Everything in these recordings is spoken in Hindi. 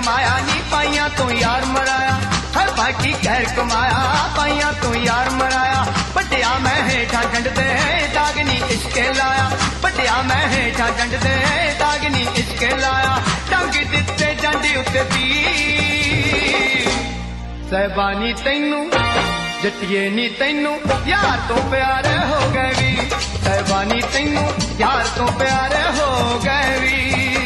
कमाया नी पाइया तो यार मराया, हर बाकी खैर कमाया पाइया तो यार मराया। पटिया मैं हेठा जंड दे दागनी इश्के लाया, पटिया मैं हेठा जंड दे दागनी इश्के लाया। डंग दिते जंडी उत्ते तीर सहबानी तैनू जटिए नी तैनू यार तो प्यारे हो गए भी, सहबानी तैनू यार तो प्यारे हो गए भी।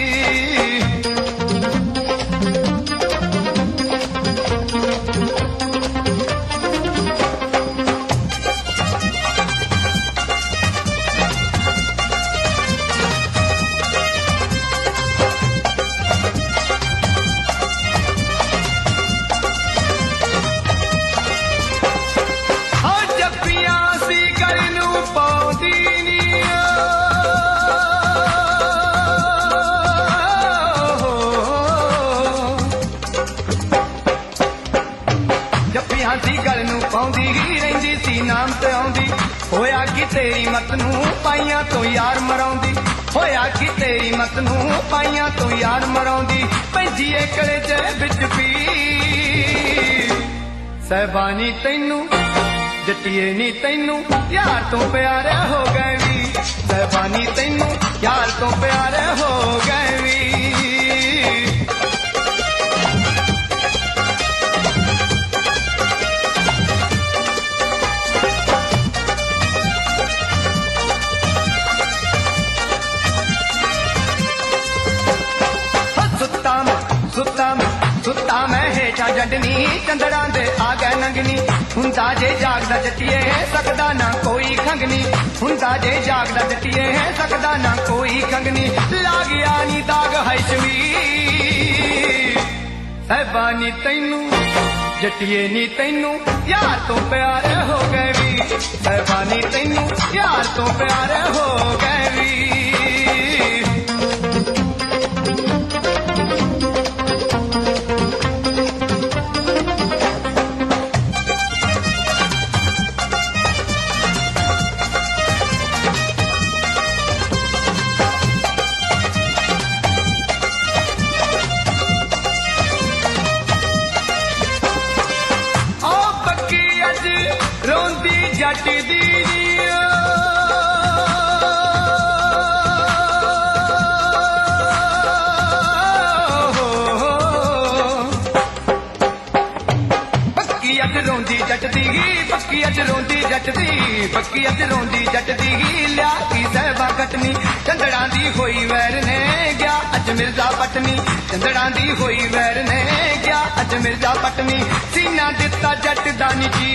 नाम ते आउंदी होया कि तेरी मत नू पाइया तो यार मराउंदी, होया कि तेरी मत नू पाइया तो यार मराउंदी। पैंजी एकड़े जे बिच पी सहबानी तैनू जटिए नी तैनू यार तो प्यारे हो गए भी, सहबानी तैनू यार तो प्यारे हो गए भी। सुता मैं हेठा जंडनी चंदड़ा दे आ गए नंगनी, हुंदा जे जागदा जटिए सकदा ना कोई खंगनी, हुंदा जे जागदा जटिए सकदा ना कोई खंगनी। लाग यानी दाग हाशमी सहबानी तैनू जटिए नी तैनू यार तो प्यारे हो गए भी, सहबानी तैनू यार तो प्यारे हो गए भी। जट दी पक्की अज रोंदी जट दी, पक्की अज रोंदी जट दी, पक्की अज रोंदी जट दी। लिया की सहबा कटनी चंदड़ा दी होई वैर ने गया अज मिर्जा पटनी, चंदड़ा दी होई वैर ने गया अज मिर्जा पटनी। सीना दिता जट दानी जी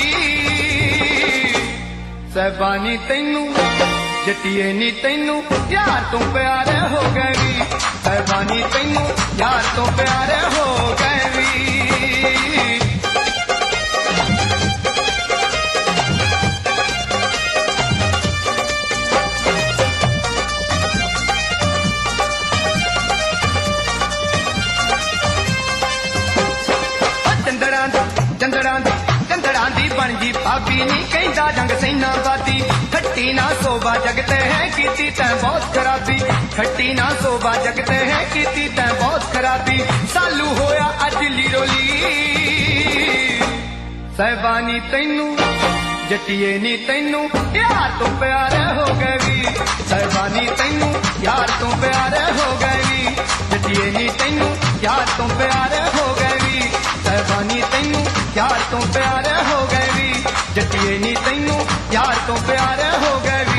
सहबानी तैनू जटिए नी तैनू यार तो प्यारे हो गए भी, सहबानी तैनू यार तो प्यारे हो गए भी। चंदड़ा दी बन जी भाभी नी कहंदा ढंग सैना बाती, खट्टी ना सोबा जगते हैं कीती तैं बहुत खराबी, खट्टी ना सोबा जगते हैं कीती तैं बहुत खराबी। सालू होया अज लीरोली सहबानी तैनू जटिए नी तैनू यार तो प्यारे हो गए भी, सहबानी तैनू यार तो प्यारे हो गए भी। जटिए नी तैनू यार तो प्यारे हो गए भी, सहबानी तैनू यार तो प्यारे हो गए भी। जटिए नी तैनू यार तो प्यारे हो गए।